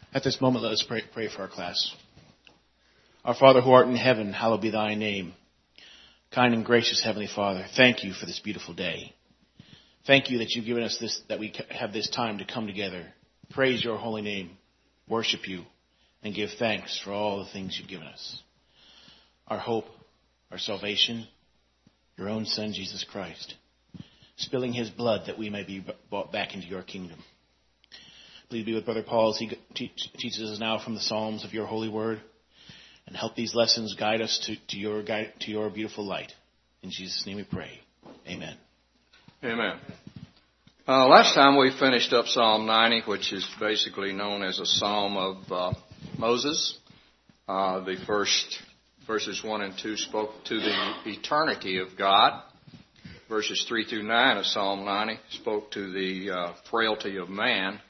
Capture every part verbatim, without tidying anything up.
At this moment, let us pray, pray for our class. Our Father who art in heaven, hallowed be thy name. Kind and gracious Heavenly Father, thank you for this beautiful day. Thank you that you've given us this, that we have this time to come together, praise your holy name, worship you, and give thanks for all the things you've given us. Our hope, our salvation, your own Son, Jesus Christ, spilling his blood that we may be brought back into your kingdom. Please be with Brother Paul as he teaches us now from the Psalms of your holy word, and help these lessons guide us to, to your guide, to your beautiful light. In Jesus' name we pray. Amen. Amen. Uh, last time we finished up Psalm ninety, which is basically known as a psalm of uh, Moses. Uh, the first verses one and two spoke to the eternity of God. Verses three through nine of Psalm ninety spoke to the uh, frailty of man.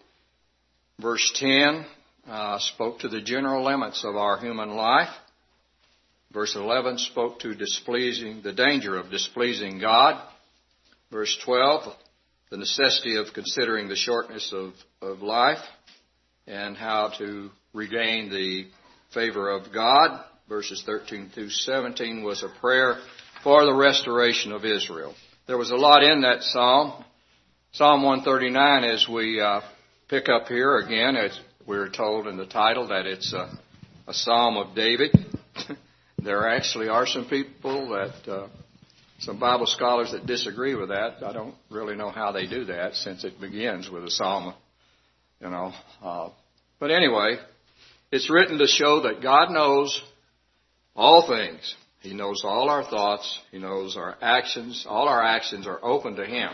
Verse ten uh, spoke to the general limits of our human life. Verse eleven spoke to displeasing the danger of displeasing God. Verse twelve, the necessity of considering the shortness of, of life and how to regain the favor of God. Verses thirteen through seventeen was a prayer for the restoration of Israel. There was a lot in that psalm. Psalm one thirty-nine, as we uh, pick up here again, as we're told in the title that it's a, a psalm of David. There actually are some people that, uh, some Bible scholars that disagree with that. I don't really know how they do that since it begins with a psalm, you know. Uh, but anyway, it's written to show that God knows all things. He knows all our thoughts. He knows our actions. All our actions are open to Him.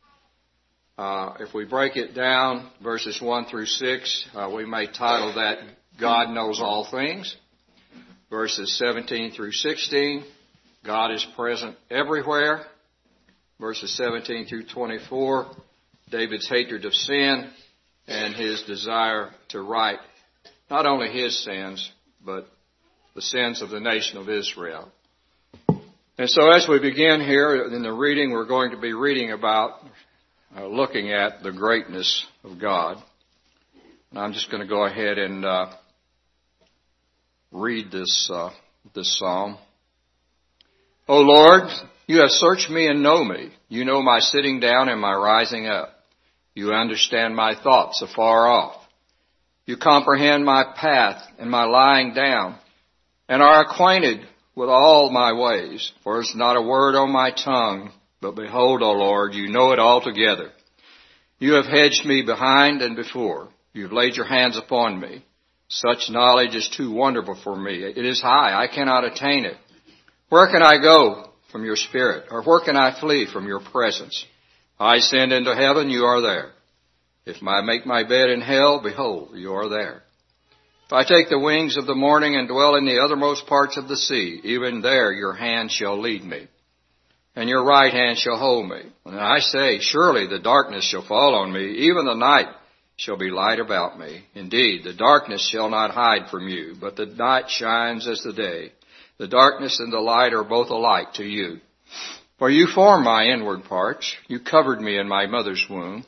Uh, if we break it down, verses one through six, uh, we may title that God knows all things. Verses seventeen through sixteen, God is present everywhere. Verses seventeen through twenty-four, David's hatred of sin and his desire to right not only his sins, but the sins of the nation of Israel. And so as we begin here in the reading, we're going to be reading about, uh, looking at the greatness of God. And I'm just going to go ahead and uh, read this, uh, this psalm. O Lord, you have searched me and know me. You know my sitting down and my rising up. You understand my thoughts afar off. You comprehend my path and my lying down, and are acquainted with all my ways. For it's not a word on my tongue, but behold, O Lord, you know it altogether. You have hedged me behind and before. You have laid your hands upon me. Such knowledge is too wonderful for me. It is high. I cannot attain it. Where can I go from your spirit? Or where can I flee from your presence? I ascend into heaven, you are there. If I make my bed in hell, behold, you are there. If I take the wings of the morning and dwell in the uttermost parts of the sea, even there your hand shall lead me, and your right hand shall hold me. And I say, surely the darkness shall fall on me, even the night shall be light about me. Indeed, the darkness shall not hide from you, but the night shines as the day. The darkness and the light are both alike to you. For you formed my inward parts. You covered me in my mother's womb.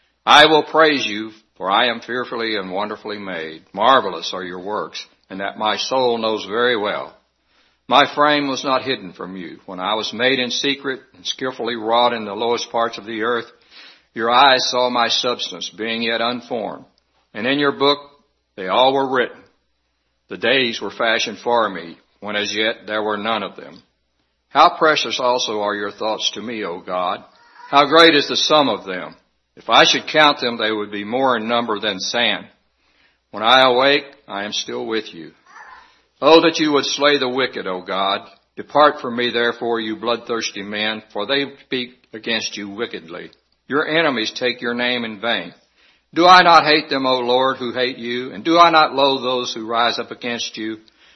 I will praise you, for I am fearfully and wonderfully made. Marvelous are your works, and that my soul knows very well. My frame was not hidden from you. When I was made in secret and skillfully wrought in the lowest parts of the earth, your eyes saw my substance, being yet unformed. And in your book they all were written. The days were fashioned for me, when as yet there were none of them. How precious also are your thoughts to me, O God! How great is the sum of them! If I should count them, they would be more in number than sand. When I awake, I am still with you. Oh, that you would slay the wicked, O God! Depart from me, therefore, you bloodthirsty men, for they speak against you wickedly. Your enemies take your name in vain. Do I not hate them, O Lord, who hate you? And do I not loathe those who rise up against you?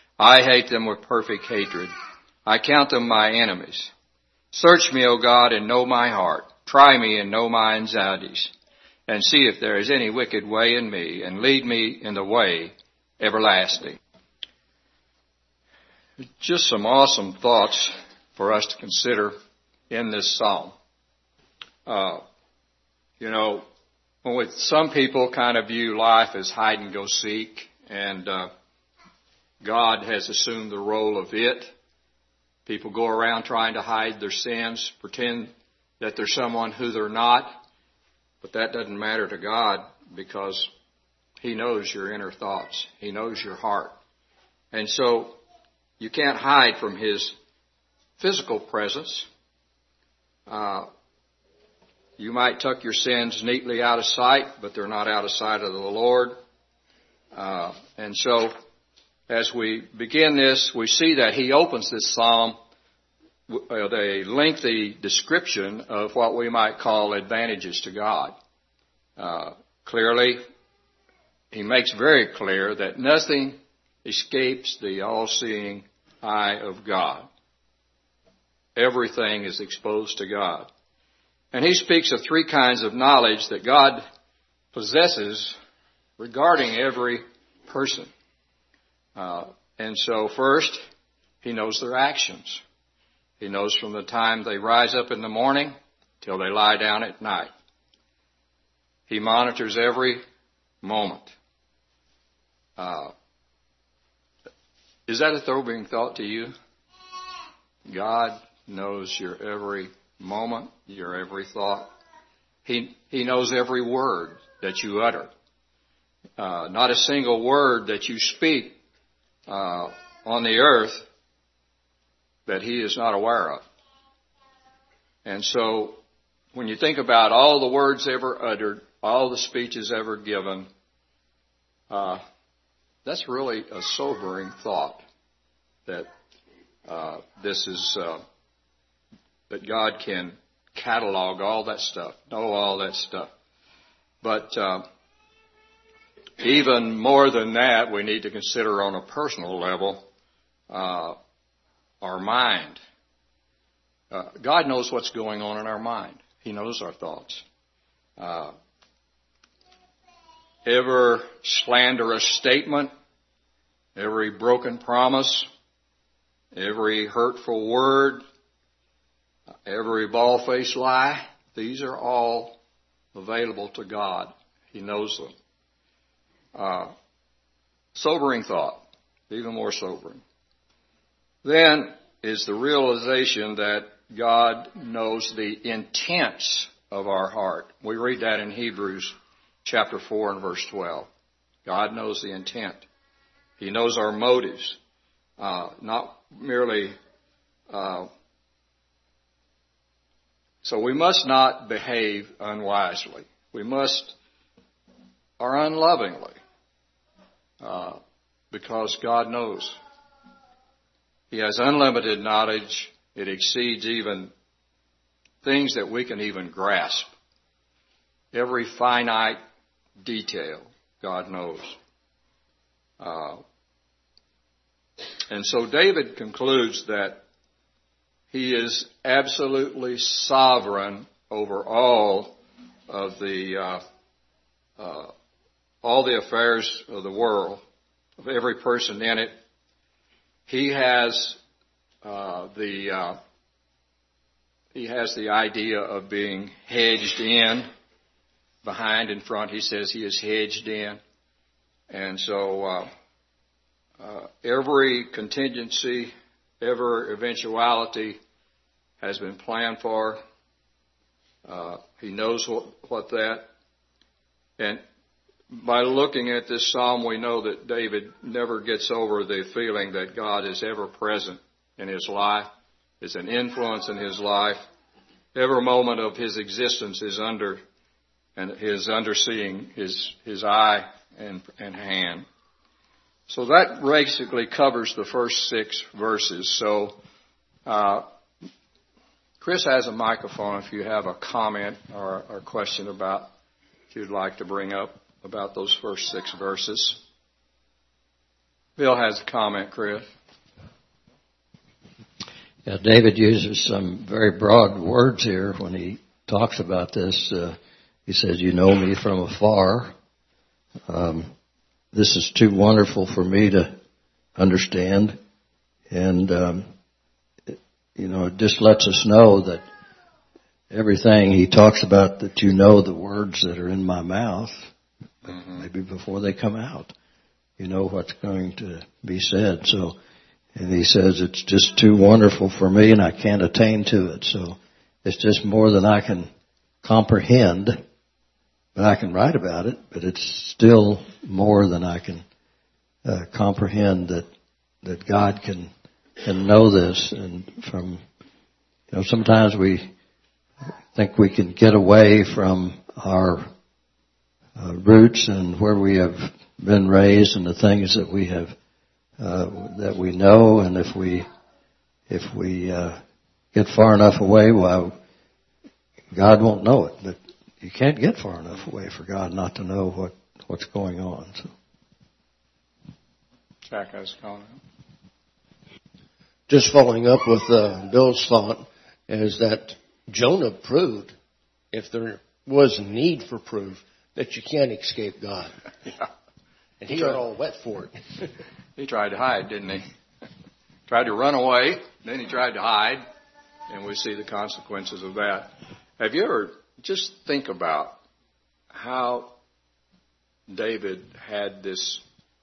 I hate them with perfect hatred. I count them my enemies. Search me, O God, and know my heart. Try me and know my anxieties, and see if there is any wicked way in me, and lead me in the way everlasting. Just some awesome thoughts for us to consider in this psalm. Uh, you know, well, with some people kind of view life as hide and go seek, and uh, God has assumed the role of it. People go around trying to hide their sins, pretend that they're someone who they're not, but that doesn't matter to God because He knows your inner thoughts. He knows your heart. And so you can't hide from His physical presence. Uh, you might tuck your sins neatly out of sight, but they're not out of sight of the Lord. Uh, and so as we begin this, we see that he opens this psalm with a lengthy description of what we might call advantages to God. Uh, clearly, he makes very clear that nothing escapes the all-seeing eye of God. Everything is exposed to God. And he speaks of three kinds of knowledge that God possesses regarding every person. Uh, and so first, he knows their actions. He knows from the time they rise up in the morning till they lie down at night. He monitors every moment. Uh, is that a sobering thought to you? God knows your every moment, your every thought. He, he knows every word that you utter. Uh, not a single word that you speak uh, on the earth that he is not aware of. And so when you think about all the words ever uttered, all the speeches ever given, uh, that's really a sobering thought that uh, this is, uh, that God can catalog all that stuff, know all that stuff. But uh, even more than that, we need to consider on a personal level uh, our mind. Uh, God knows what's going on in our mind. He knows our thoughts. Uh, every slanderous statement, every broken promise, every hurtful word, every bald-faced lie, these are all available to God. He knows them. Uh, sobering thought, even more sobering. Then is the realization that God knows the intents of our heart. We read that in Hebrews chapter four and verse twelve. God knows the intent. He knows our motives, uh, not merely. Uh, so we must not behave unwisely. We must, or unlovingly, uh, because God knows. He has unlimited knowledge. It exceeds even things that we can even grasp. Every finite detail, God knows. Uh, and so David concludes that he is absolutely sovereign over all of the uh, uh, all the affairs of the world, of every person in it. He has uh, the uh, he has the idea of being hedged in, behind and front. He says he is hedged in, and so uh, uh, every contingency, every eventuality has been planned for. Uh, he knows what, what that, and by looking at this psalm, we know that David never gets over the feeling that God is ever present in his life, is an influence in his life. Every moment of his existence is under and his underseeing his his eye and, and hand. So that basically covers the first six verses. So uh, Chris has a microphone if you have a comment or a question about if you'd like to bring up about those first six verses. Bill has a comment, Chris. Yeah, David uses some very broad words here when he talks about this. Uh, he says, "You know me from afar." Um, this is too wonderful for me to understand. And, um, it, you know, it just lets us know that everything he talks about, that you know the words that are in my mouth, mm-hmm. maybe before they come out. You know what's going to be said. So, and he says it's just too wonderful for me and I can't attain to it. So it's just more than I can comprehend, but I can write about it, but it's still more than I can uh, comprehend that, that God can, can know this. And from, you know, sometimes we think we can get away from our uh, roots and where we have been raised and the things that we have, uh, that we know. And if we, if we, uh, get far enough away, well, God won't know it. But you can't get far enough away for God not to know what, what's going on. So. Jack has a comment. Just following up with uh, Bill's thought is that Jonah proved, if there was a need for proof, that you can't escape God. Yeah. And he got all wet for it. He tried to hide, didn't he? Tried to run away, then he tried to hide, and we see the consequences of that. Have you ever just think about how David had this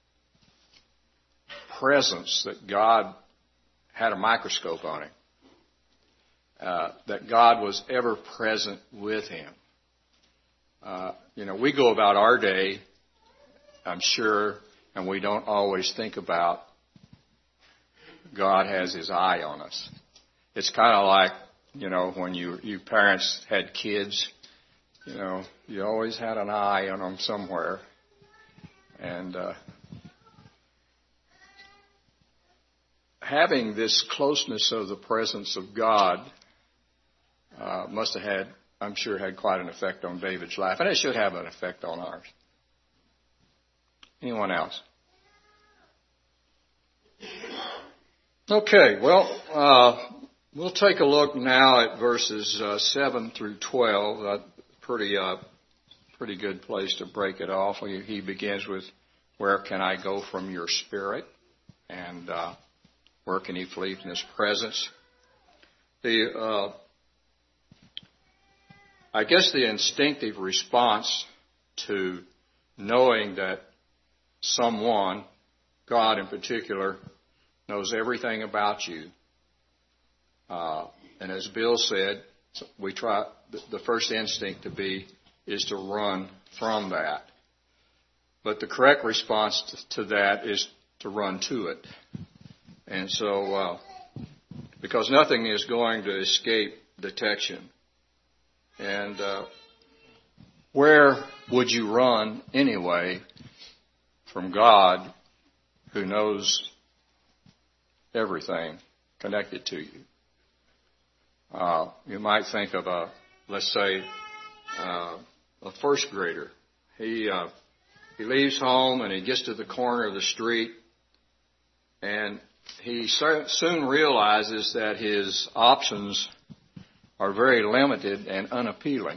presence that God had a microscope on him, uh, that God was ever present with him. Uh, you know, we go about our day, I'm sure, and we don't always think about God has his eye on us. It's kind of like, you know, when you, you parents had kids, you know, you always had an eye on them somewhere. And uh, having this closeness of the presence of God uh, must have had, I'm sure, had quite an effect on David's life. And it should have an effect on ours. Anyone else? Okay, well, uh, we'll take a look now at verses uh, seven through twelve. Uh, pretty, uh, pretty good place to break it off. He, he begins with, "Where can I go from your spirit?" And uh, where can he flee from his presence? The, uh, I guess the instinctive response to knowing that someone, God in particular, knows everything about you. Uh, and as Bill said, we try, the first instinct to be is to run from that. But the correct response to that is to run to it. And so, uh, because nothing is going to escape detection. And uh, where would you run anyway from God, who knows everything connected to you? Uh, you might think of a, let's say, uh, a first grader. He uh, he leaves home and he gets to the corner of the street, and he soon realizes that his options are very limited and unappealing.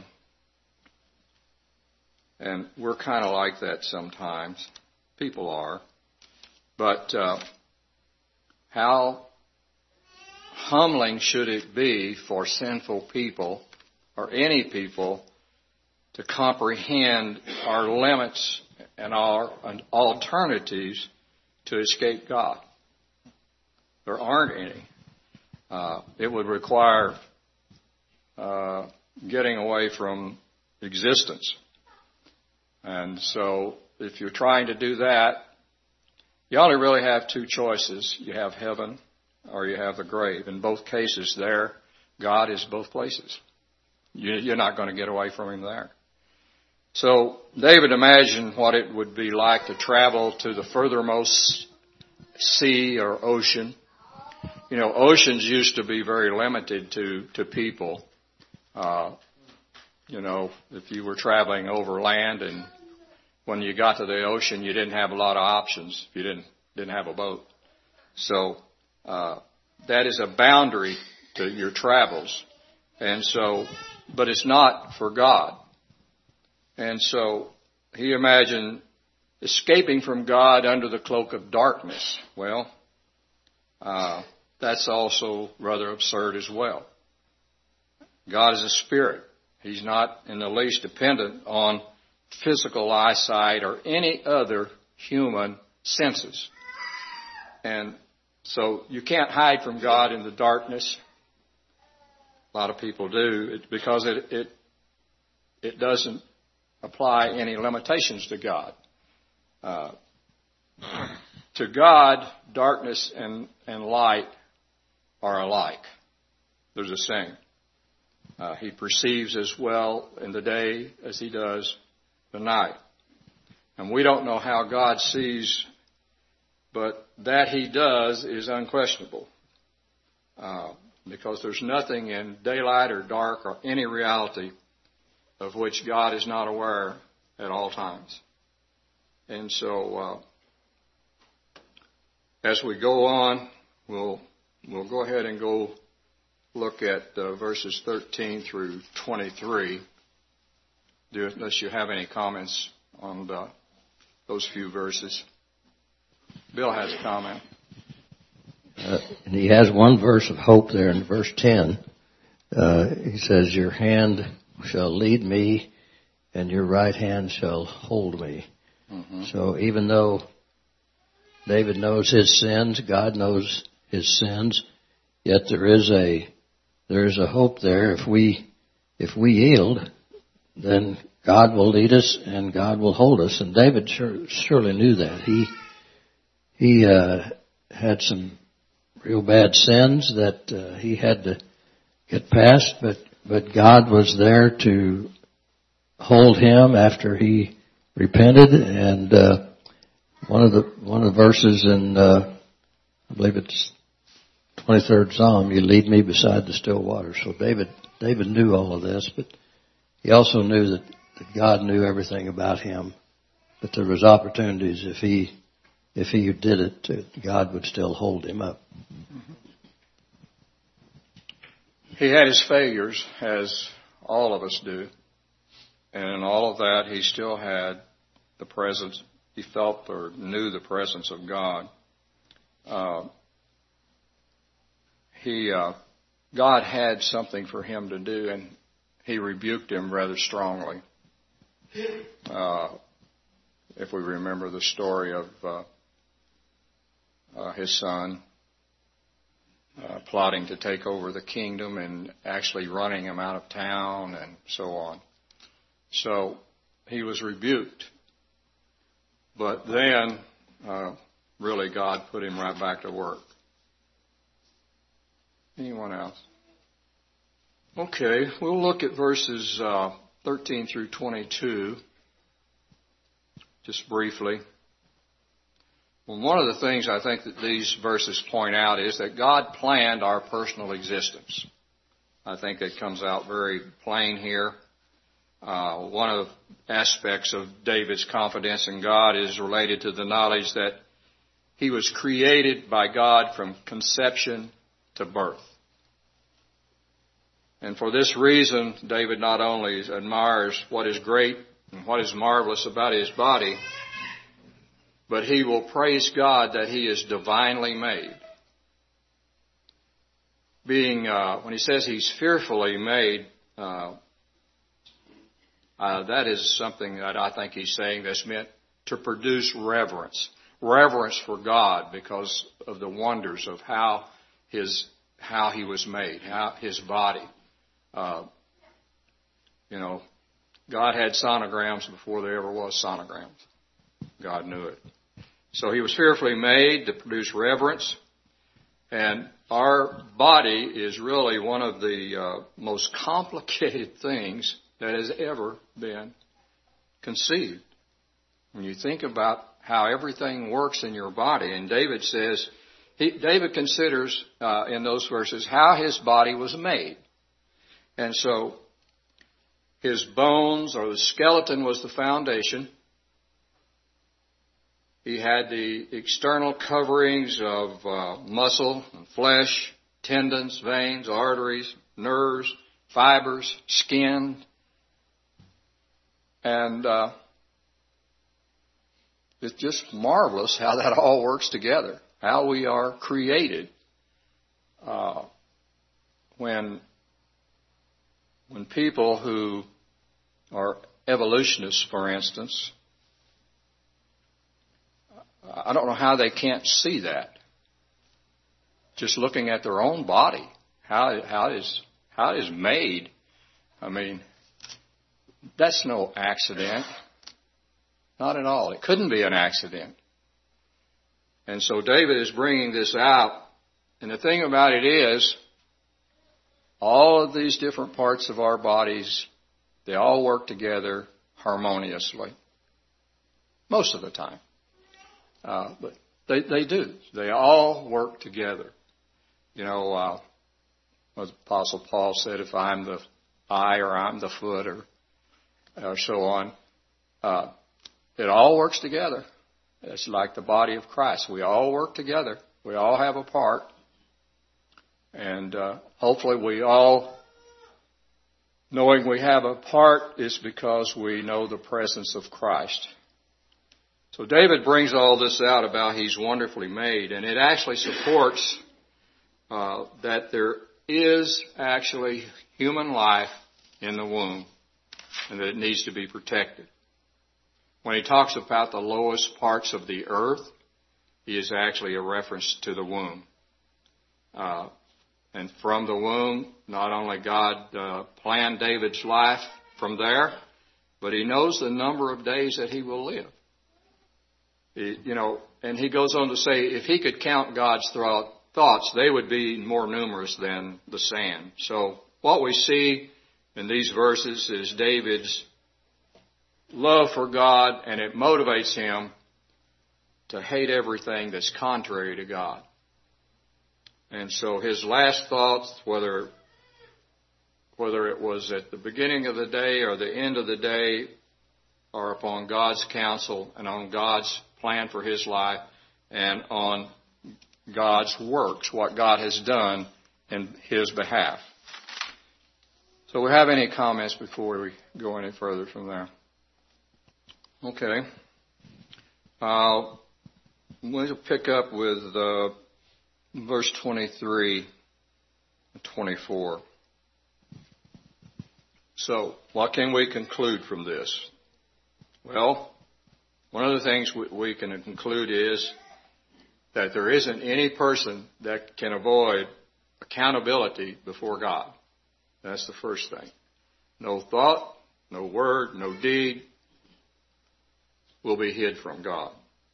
And we're kind of like that sometimes. People are. But uh, how humbling should it be for sinful people, or any people, to comprehend our limits and our alternatives to escape God? There aren't any. Uh, it would require uh, getting away from existence. And so if you're trying to do that, you only really have two choices. You have heaven or you have the grave. In both cases there, God is both places. You're not going to get away from him there. So David imagined what it would be like to travel to the furthermost sea or ocean. You know, oceans used to be very limited to, to people. Uh, you know, if you were traveling over land and when you got to the ocean, you didn't have a lot of options. You didn't, didn't have a boat. So, uh, that is a boundary to your travels. And so, but it's not for God. And so he imagined escaping from God under the cloak of darkness. Well, uh, that's also rather absurd as well. God is a spirit. He's not in the least dependent on physical eyesight or any other human senses. And so you can't hide from God in the darkness. A lot of people do because it it, it doesn't apply any limitations to God. Uh, to God, darkness and, and light are alike. There's a saying. Uh, he perceives as well in the day as he does the night. And we don't know how God sees, but that he does is unquestionable. Uh, because there's nothing in daylight or dark or any reality of which God is not aware at all times. And so, uh, as we go on, we'll we'll go ahead and go look at uh, verses thirteen through twenty-three. Do, unless you have any comments on the, those few verses. Bill has a comment. Uh, and he has one verse of hope there in verse ten. Uh, he says, "Your hand shall lead me, and your right hand shall hold me." Mm-hmm. So even though David knows his sins, God knows his sins, yet there is a there is a hope there. If we if we yield, then God will lead us and God will hold us. And David sure, surely knew that. He he uh, had some real bad sins that uh, he had to get past, but but God was there to hold him after he repented. And uh, one of the one of the verses in uh, I believe it's twenty-third Psalm, "You lead me beside the still waters." So David David knew all of this, but he also knew that, that God knew everything about him. But there was opportunities if he if he did it, God would still hold him up. He had his failures, as all of us do. And in all of that, he still had the presence. He felt or knew the presence of God. Uh, he, uh, God had something for him to do, and he rebuked him rather strongly. Uh, if we remember the story of uh, uh, his son uh, plotting to take over the kingdom and actually running him out of town and so on. So he was rebuked. But then, uh, really, God put him right back to work. Anyone else? Okay, we'll look at verses uh, thirteen through twenty-two, just briefly. Well, one of the things I think that these verses point out is that God planned our personal existence. I think that comes out very plain here. Uh, one of the aspects of David's confidence in God is related to the knowledge that he was created by God from conception to birth. And for this reason, David not only admires what is great and what is marvelous about his body, but he will praise God that he is divinely made. Being, uh, when he says he's fearfully made, uh, uh, that is something that I think he's saying that's meant to produce reverence. Reverence for God because of the wonders of how his, how he was made, how his body. Uh, you know, God had sonograms before there ever was sonograms. God knew it. So he was fearfully made to produce reverence. And our body is really one of the uh, most complicated things that has ever been conceived. When you think about how everything works in your body, and David says, he, David considers uh, in those verses how his body was made. And so his bones or the skeleton was the foundation. He had the external coverings of uh, muscle and flesh, tendons, veins, arteries, nerves, fibers, skin. And uh, it's just marvelous how that all works together, how we are created uh, when when people who are evolutionists, for instance, I don't know how they can't see that. Just looking at their own body, how how is how it is made. I mean, that's no accident. Not at all. It couldn't be an accident. And so David is bringing this out. And the thing about it is, all of these different parts of our bodies, they all work together harmoniously. Most of the time. Uh, but they, they do. They all work together. You know, uh, as Apostle Paul said, if I'm the eye or I'm the foot or, or so on, uh, it all works together. It's like the body of Christ. We all work together. We all have a part. And uh, hopefully we all, knowing we have a part, is because we know the presence of Christ. So David brings all this out about he's wonderfully made, and it actually supports uh, that there is actually human life in the womb and that it needs to be protected. When he talks about the lowest parts of the earth, he is actually a reference to the womb. Uh, and from the womb, not only God uh, planned David's life from there, but he knows the number of days that he will live. He, you know, and he goes on to say, if he could count God's thought, thoughts, they would be more numerous than the sand. So what we see in these verses is David's love for God, and it motivates him to hate everything that's contrary to God. And so his last thoughts, whether whether it was at the beginning of the day or the end of the day, are upon God's counsel and on God's plan for his life and on God's works, what God has done in his behalf. So we have any comments before we go any further from there? Okay. Uh, we'll pick up with uh, verse twenty-three and twenty-four. So, what can we conclude from this? Well, one of the things we, we can conclude is that there isn't any person that can avoid accountability before God. That's the first thing. No thought, no word, no deed will be hid from God.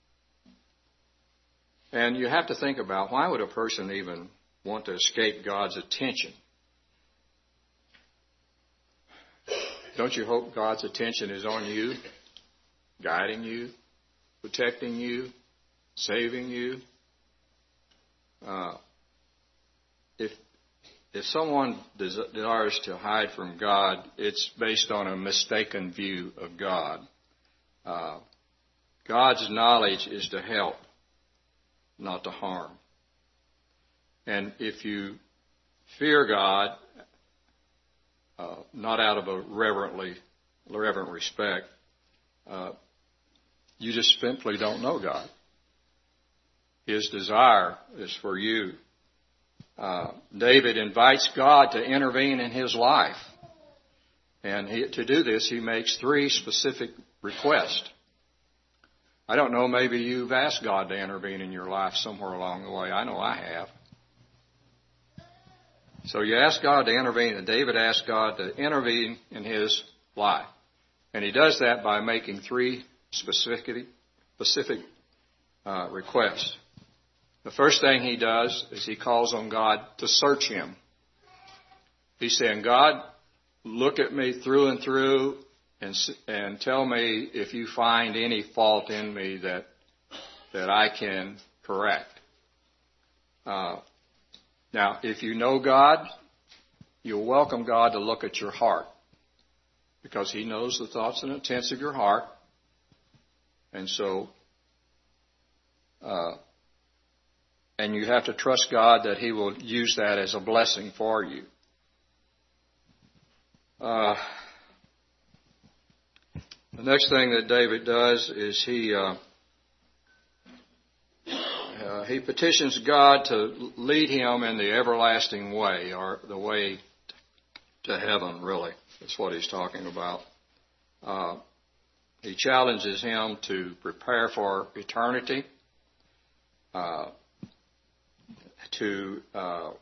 And you have to think about, why would a person even want to escape God's attention? Don't you hope God's attention is on you, guiding you, protecting you, saving you? Uh, if if someone desires to hide from God, it's based on a mistaken view of God. Uh, God's knowledge is to help, not to harm. And if you fear God, uh, not out of a reverently, reverent respect, uh, you just simply don't know God. His desire is for you. Uh, David invites God to intervene in his life. And he, to do this, he makes three specific requests. I don't know, maybe you've asked God to intervene in your life somewhere along the way. I know I have. So you ask God to intervene, and David asked God to intervene in his life. And he does that by making three specific, specific uh, requests. The first thing he does is he calls on God to search him. He's saying, God, look at me through and through and and tell me if you find any fault in me that that I can correct. Uh, now, if you know God, you'll welcome God to look at your heart, because he knows the thoughts and intents of your heart. And so, uh, and you have to trust God that he will use that as a blessing for you. Uh, the next thing that David does is he uh, uh, he petitions God to lead him in the everlasting way, or the way to heaven, really. That's what he's talking about. Uh, he challenges him to prepare for eternity, uh, to uh,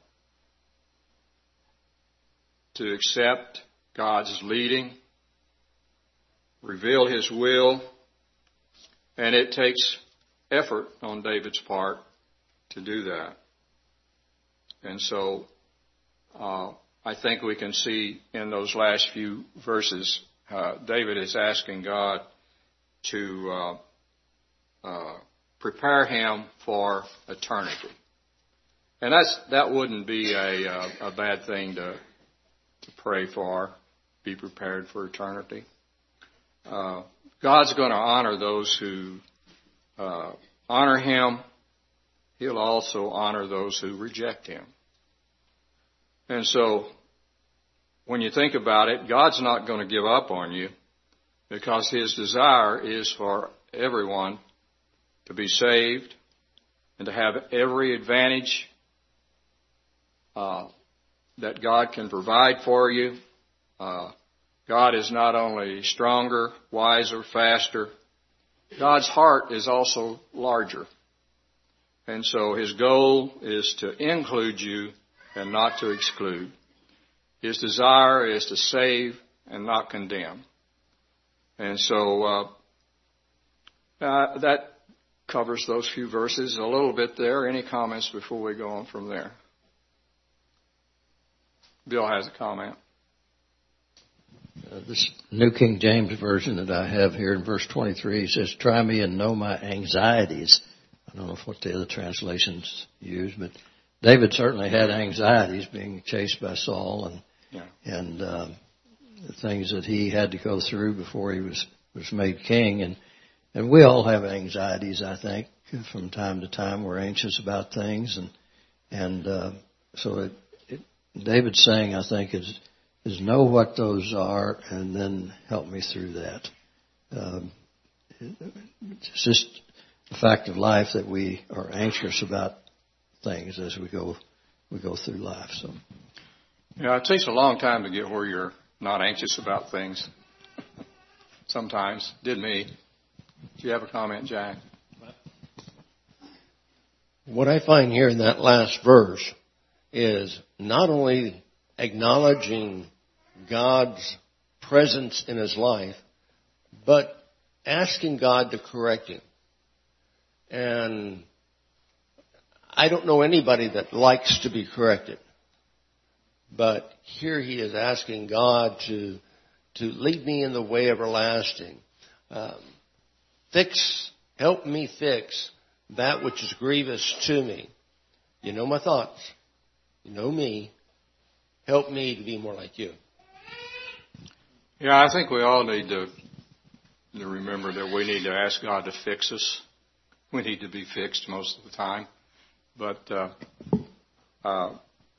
to accept God's leading, reveal his will, and it takes effort on David's part to do that. And so uh, I think we can see in those last few verses, uh, David is asking God to uh, uh, prepare him for eternity. And that's that wouldn't be a, uh, a bad thing to to pray for, be prepared for eternity. Uh, God's going to honor those who uh, honor him. He'll also honor those who reject him. And so, when you think about it, God's not going to give up on you, because his desire is for everyone to be saved and to have every advantage uh, that God can provide for you. Uh, God is not only stronger, wiser, faster. God's heart is also larger. And so his goal is to include you and not to exclude. His desire is to save and not condemn. And so uh, uh, that covers those few verses a little bit there. Any comments before we go on from there? Bill has a comment. Uh, this New King James Version that I have here in verse twenty-three says, "Try me and know my anxieties." I don't know what the other translations use, but David certainly had anxieties, being chased by Saul and yeah. and uh, the things that he had to go through before he was, was made king. And, and we all have anxieties, I think, from time to time. We're anxious about things. And, and uh, so it, it, David's saying, I think, is, is know what those are and then help me through that. Um, it's just the fact of life that we are anxious about things as we go we go through life. So, yeah, it takes a long time to get where you're not anxious about things. Sometimes, did me. Do you have a comment, Jack? What I find here in that last verse is not only acknowledging God's presence in his life, but asking God to correct him. And I don't know anybody that likes to be corrected. But here he is asking God to to lead me in the way everlasting. Um, fix, help me fix that which is grievous to me. You know my thoughts. You know me. Help me to be more like you. Yeah, I think we all need to, to remember that we need to ask God to fix us. We need to be fixed most of the time. But uh, uh,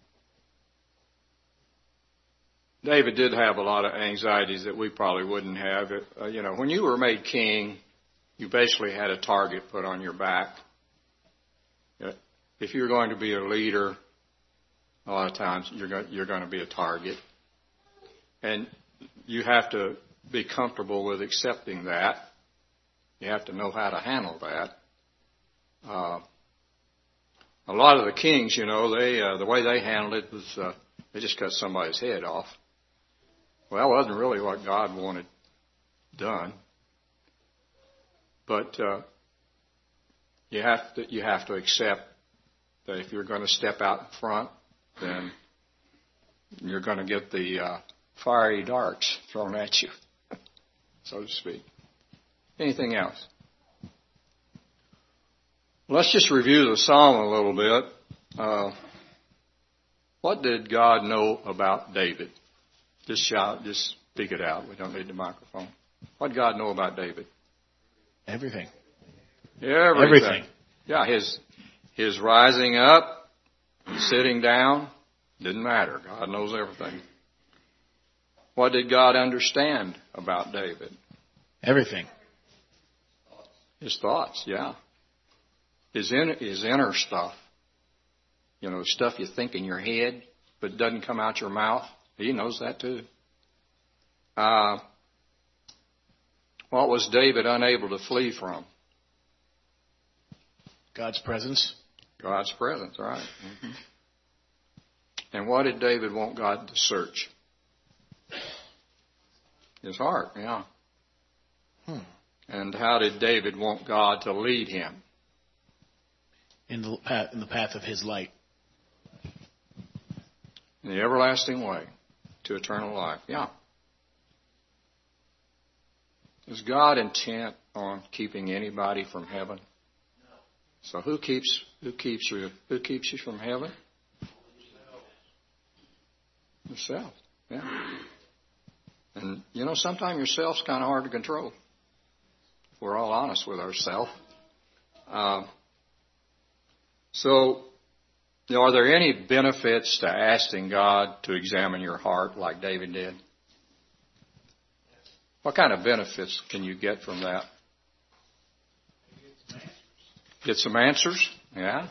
David did have a lot of anxieties that we probably wouldn't have. It, uh, you know, when you were made king, you basically had a target put on your back. If you're going to be a leader, a lot of times you're going, you're going to be a target. And you have to be comfortable with accepting that. You have to know how to handle that. Uh, a lot of the kings, you know, they uh, the way they handled it was uh, they just cut somebody's head off. Well, that wasn't really what God wanted done. But uh, you have to you have to accept that if you're going to step out in front, then you're going to get the uh, fiery darts thrown at you, so to speak. Anything else? Let's just review the psalm a little bit. Uh, what did God know about David? Just shout, just speak it out. We don't need the microphone. What did God know about David? Everything. Everything. Everything. Yeah, his his rising up, sitting down, didn't matter. God knows everything. What did God understand about David? Everything. His thoughts, yeah. His inner, his inner stuff. You know, stuff you think in your head, but doesn't come out your mouth. He knows that too. Uh, what was David unable to flee from? God's presence. God's presence, right. Mm-hmm. And what did David want God to search? His heart, yeah. Hmm. And how did David want God to lead him? In the path, in the path of his light. In the everlasting way to eternal life, yeah. Is God intent on keeping anybody from heaven? No. So who keeps who keeps you who keeps you from heaven? Yourself. Yeah. And you know, sometimes yourself's kind of hard to control. If we're all honest with ourselves. Uh, so, you know, are there any benefits to asking God to examine your heart like David did? What kind of benefits can you get from that? Get some answers? Yeah.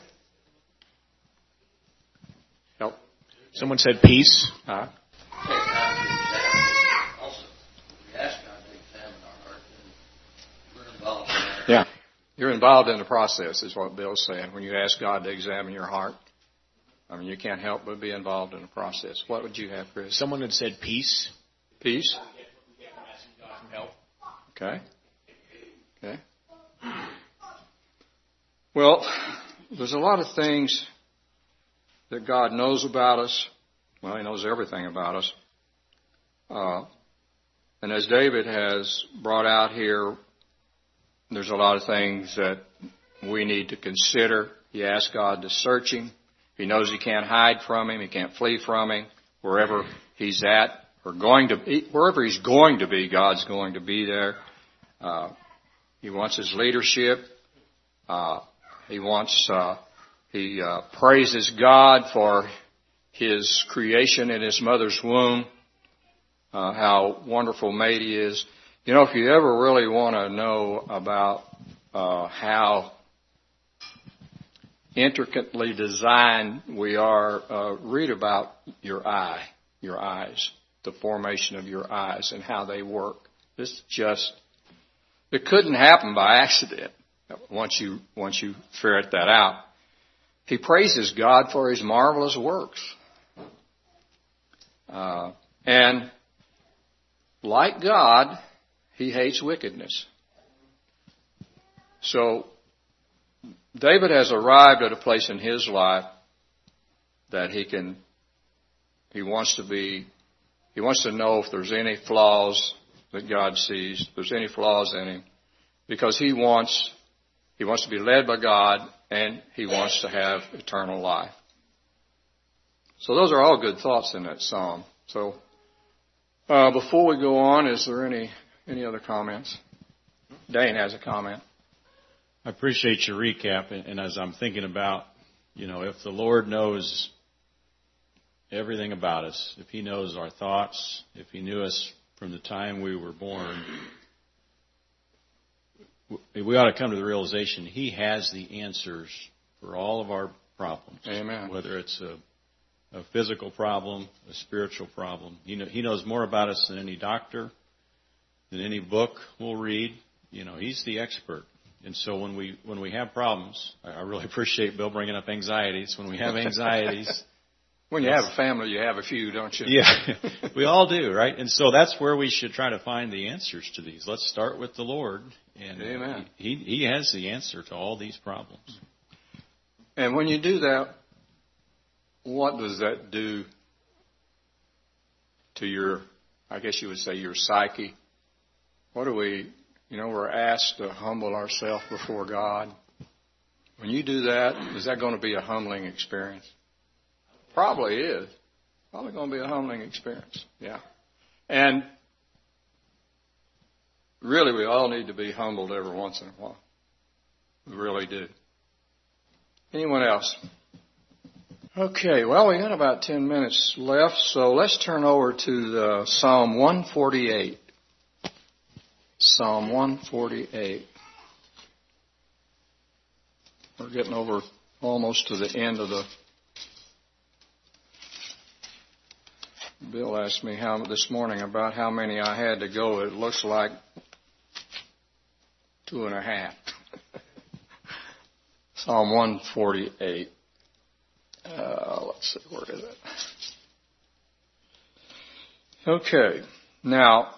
Help. Someone said peace. Huh? Yeah. You're involved in the process, is what Bill's saying. When you ask God to examine your heart, I mean, you can't help but be involved in the process. What would you have, Chris? Someone had said peace. Peace. Okay. Okay. Well, there's a lot of things that God knows about us. Well, He knows everything about us. Uh, and as David has brought out here, there's a lot of things that we need to consider. He asks God to search him. He knows he can't hide from him. He can't flee from him. Wherever he's at or going to be, wherever he's going to be, God's going to be there. Uh, he wants his leadership. Uh, he wants, uh, he uh, praises God for his creation in his mother's womb, uh, how wonderful made he is. You know, if you ever really want to know about uh, how intricately designed we are, uh, read about your eye, your eyes, the formation of your eyes and how they work. This just, it couldn't happen by accident once you, once you ferret that out. He praises God for his marvelous works. Uh, and like God, he hates wickedness. So David has arrived at a place in his life that he can, he wants to be, he wants to know if there's any flaws that God sees, if there's any flaws in him, because he wants, he wants to be led by God and he wants to have eternal life. So those are all good thoughts in that psalm. So uh, before we go on, is there any any other comments? Dane has a comment. I appreciate your recap, and as I'm thinking about, you know, if the Lord knows everything about us, if he knows our thoughts, if he knew us from the time we were born, we ought to come to the realization he has the answers for all of our problems. Amen. Whether it's a, a physical problem, a spiritual problem. You know, he knows more about us than any doctor, than any book we'll read. You know, he's the expert. And so when we when we have problems, I really appreciate Bill bringing up anxieties. When we have anxieties, when you have a family, you have a few, don't you? Yeah, we all do, right? And so that's where we should try to find the answers to these. Let's start with the Lord, and Amen. He He has the answer to all these problems. And when you do that, what does that do to your, I guess you would say, your psyche? What do we, you know, we're asked to humble ourselves before God. When you do that, is that going to be a humbling experience? Probably is. Probably going to be a humbling experience. Yeah. And really, we all need to be humbled every once in a while. We really do. Anyone else? Okay, well, we got about ten minutes left, so let's turn over to the Psalm one forty-eight. Psalm one forty-eight. We're getting over almost to the end of the Bill asked me how this morning about how many I had to go. It looks like two and a half. Psalm one forty-eight. Uh, let's see, where is it? Okay. Now,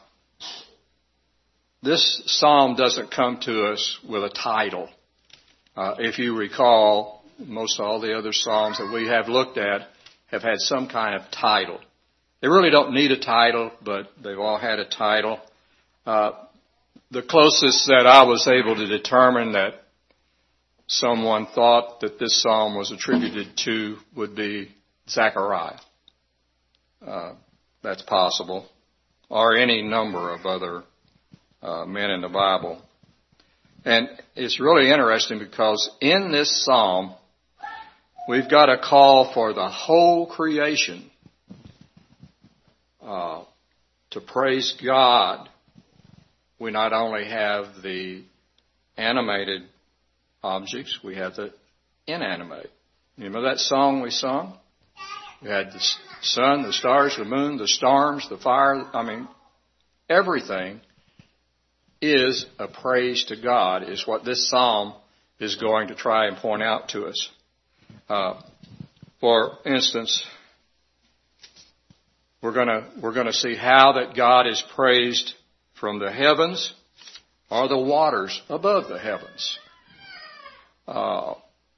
this psalm doesn't come to us with a title. Uh, if you recall, most all the other psalms that we have looked at have had some kind of title. They really don't need a title, but they've all had a title. Uh, the closest that I was able to determine that someone thought that this psalm was attributed to would be Zechariah. Uh, that's possible. Or any number of other uh, men in the Bible. And it's really interesting because in this psalm, we've got a call for the whole creation uh, to praise God. We not only have the animated objects, we have the inanimate. You remember that song we sung? We had the sun, the stars, the moon, the storms, the fire. I mean, everything is a praise to God, is what this psalm is going to try and point out to us. Uh, for instance, we're going to we're going to see how that God is praised from the heavens or the waters above the heavens. Uh,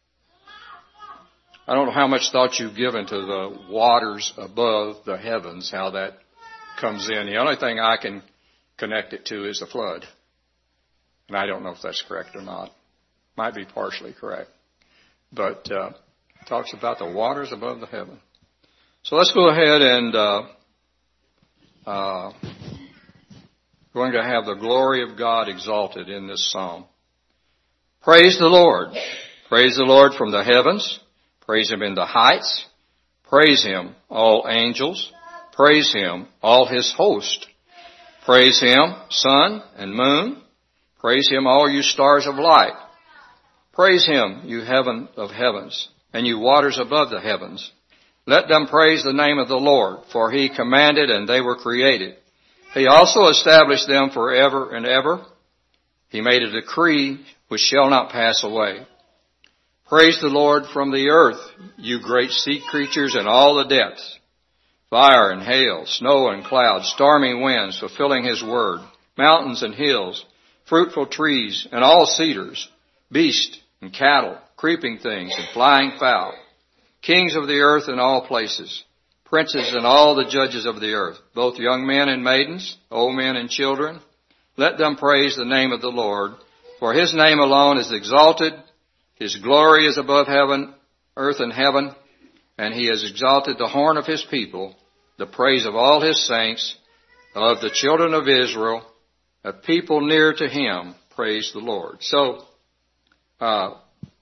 I don't know how much thought you've given to the waters above the heavens, how that comes in. The only thing I can connect it to is the flood. And I don't know if that's correct or not. Might be partially correct. But uh, it talks about the waters above the heaven. So let's go ahead and uh, uh, going to have the glory of God exalted in this psalm. Praise the Lord. Praise the Lord from the heavens. Praise Him in the heights. Praise Him, all angels. Praise Him, all His host. Praise Him, sun and moon. Praise Him, all you stars of light. Praise Him, you heaven of heavens, and you waters above the heavens. Let them praise the name of the Lord, for He commanded and they were created. He also established them forever and ever. He made a decree which shall not pass away. Praise the Lord from the earth, you great sea creatures in all the depths. Fire and hail, snow and clouds, stormy winds fulfilling His word, mountains and hills, fruitful trees and all cedars, beasts and cattle, creeping things and flying fowl, kings of the earth in all places, princes and all the judges of the earth, both young men and maidens, old men and children. Let them praise the name of the Lord, for His name alone is exalted. His glory is above heaven, earth and heaven, and He has exalted the horn of His people, the praise of all His saints, of the children of Israel, a people near to Him, praise the Lord. So, uh,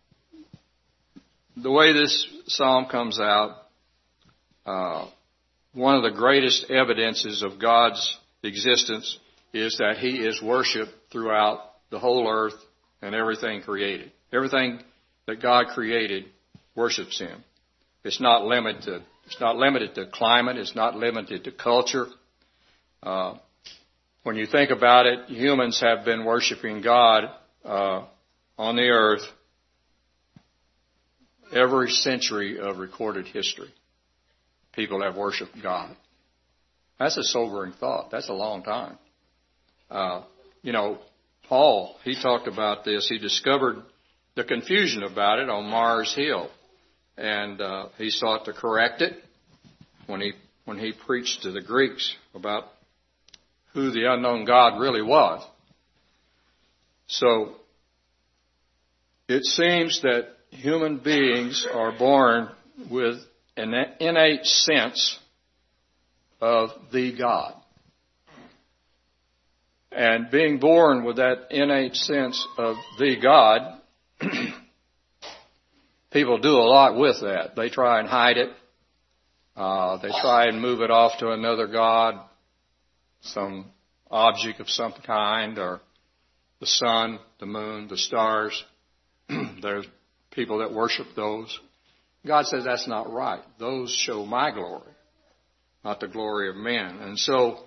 the way this psalm comes out, uh, one of the greatest evidences of God's existence is that He is worshipped throughout the whole earth and everything created. Everything that God created worships Him. It's not limited to, it's not limited to climate. It's not limited to culture. Uh, when you think about it, humans have been worshiping God uh, on the earth every century of recorded history. People have worshiped God. That's a sobering thought. That's a long time. Uh, you know, Paul, he talked about this. He discovered the confusion about it on Mars Hill. And uh, he sought to correct it when he when he preached to the Greeks about who the unknown God really was. So it seems that human beings are born with an innate sense of the God. And being born with that innate sense of the God, people do a lot with that. They try and hide it. Uh, they try and move it off to another god, some object of some kind, or the sun, the moon, the stars. There's people that worship those. God says that's not right. Those show my glory. not the glory of men. And so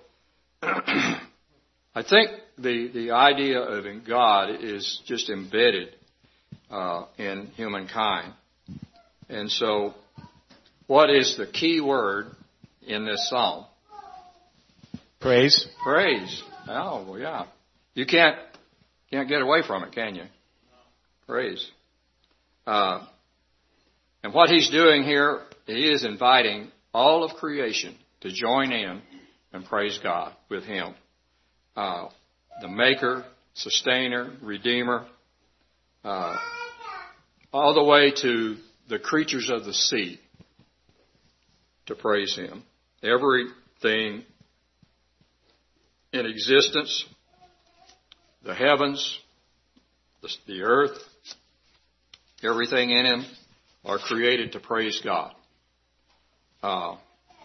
I think the, the idea of in God is just embedded uh, in humankind. And so what is the key word in this psalm? Praise. Praise. Oh, well, yeah. You can't can't get away from it, can you? Praise. Uh, and what he's doing here, he is inviting all of creation to join in and praise God with him. Uh, the Maker, Sustainer, Redeemer, uh, all the way to the creatures of the sea to praise him. Everything in existence, the heavens, the, the earth, everything in him are created to praise God. Uh,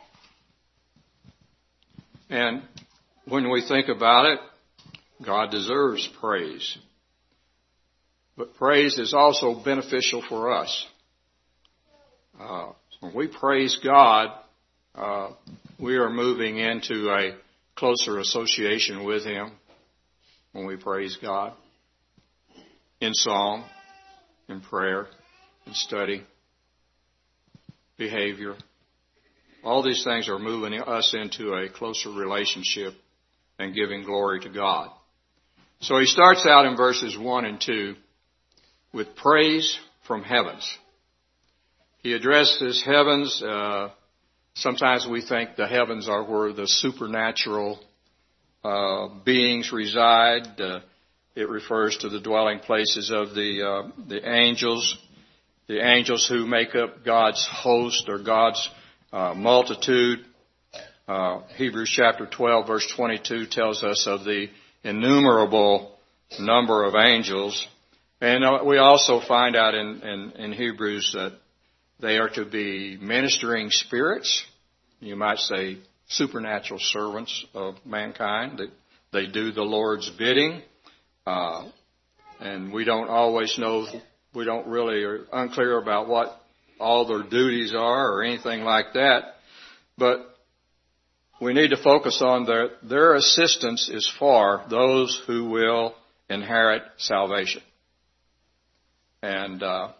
and when we think about it, God deserves praise. But praise is also beneficial for us. Uh, when we praise God, uh, we are moving into a closer association with him when we praise God in song, in prayer, in study, behavior. All these things are moving us into a closer relationship and giving glory to God. So he starts out in verses one and two with praise from heavens. He addresses heavens. Uh, sometimes we think the heavens are where the supernatural uh, beings reside. Uh, it refers to the dwelling places of the uh, the angels, the angels who make up God's host or God's uh, multitude. Uh, Hebrews chapter twelve, verse twenty-two tells us of the innumerable number of angels. And uh, we also find out in, in, in Hebrews that they are to be ministering spirits. You might say supernatural servants of mankind. That they do the Lord's bidding. Uh, and we don't always know, we don't really are unclear about what all their duties are or anything like that. But we need to focus on their, their assistance is for those who will inherit salvation. And uh,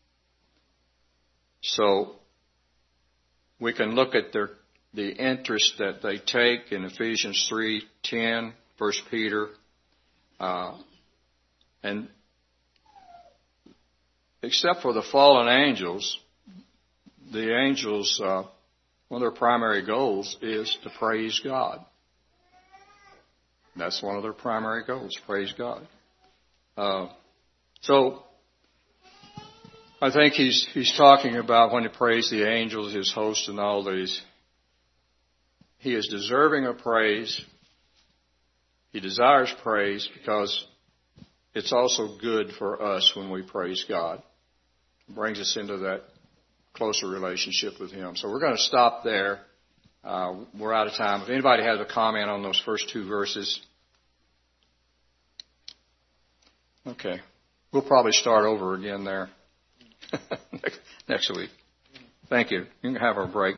so we can look at their the interest that they take in Ephesians three ten, First Peter, uh, and except for the fallen angels, the angels, uh, one of their primary goals is to praise God. That's one of their primary goals, praise God. Uh, so I think he's he's talking about when he praised the angels, his host, and all these. He is deserving of praise. He desires praise because it's also good for us when we praise God. It brings us into that closer relationship with him. So we're going to stop there. Uh, we're out of time. If anybody has a comment on those first two verses. Okay. We'll probably start over again there next week. Thank you. You can have our break.